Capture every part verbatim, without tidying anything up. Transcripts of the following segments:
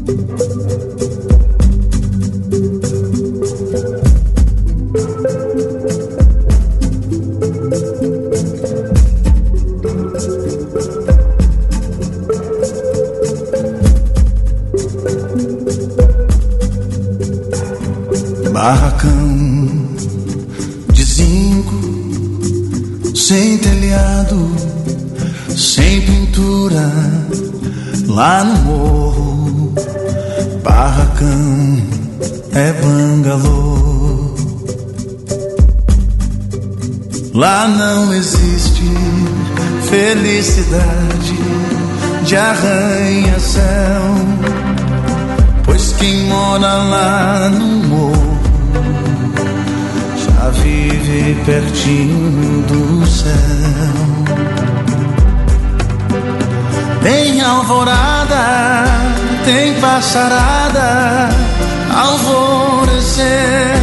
Barracão de zinco, sem telhado, sem pintura, lá no morro. Barracão é bangalô. Lá não existe felicidade de arranha-céu, pois quem mora lá no morro já vive pertinho do céu. Tem alvorada, tem passarada, alvorecer,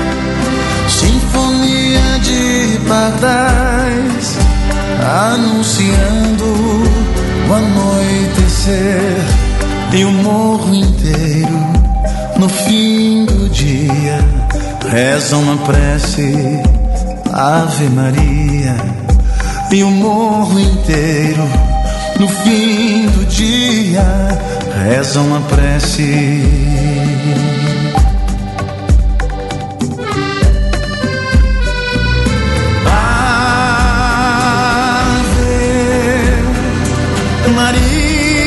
sinfonia de pardais anunciando o anoitecer. E o morro inteiro no fim do dia reza uma prece, Ave Maria. E o morro inteiro no fim do dia reza uma prece. Ave Maria.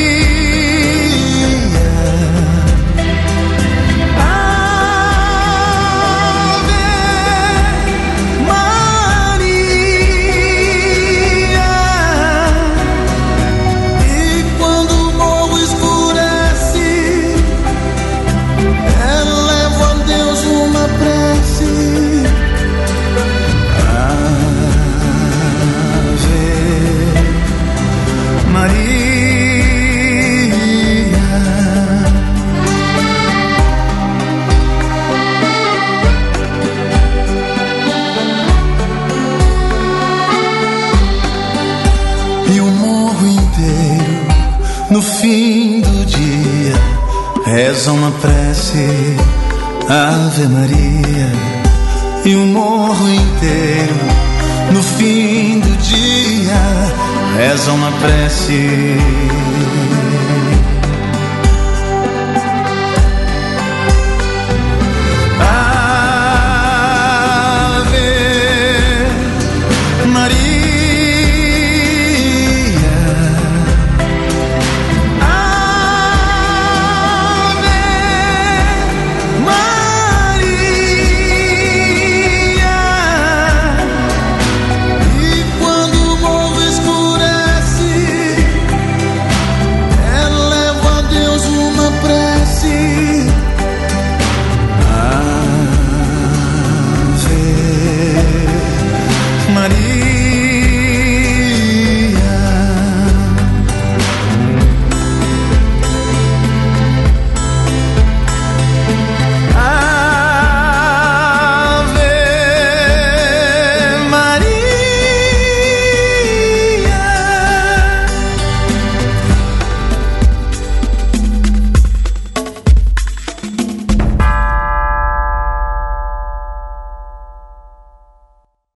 No fim do dia reza uma prece, Ave Maria. E o morro inteiro no fim do dia reza uma prece.